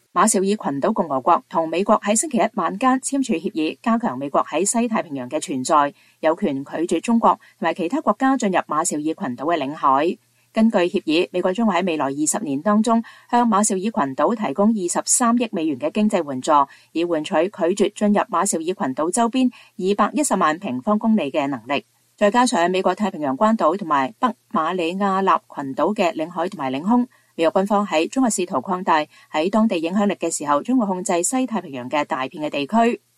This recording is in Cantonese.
馬紹爾群島共和國同美國喺星期一晚間簽署協議，加強美國喺西太平洋嘅存在，有權拒絕中國同埋其他國家進入馬紹爾群島嘅領海。根據協議，美國將會喺未來20年當中向馬紹爾群島提供23億美元嘅經濟援助，以換取拒絕進入馬紹爾群島周邊210萬平方公里嘅能力。再加上美國太平洋關島同埋北馬里亞納群島嘅領海同埋領空，美國軍方喺中國試圖擴大喺當地影響力嘅時候，將會控制西太平洋嘅大片嘅地區。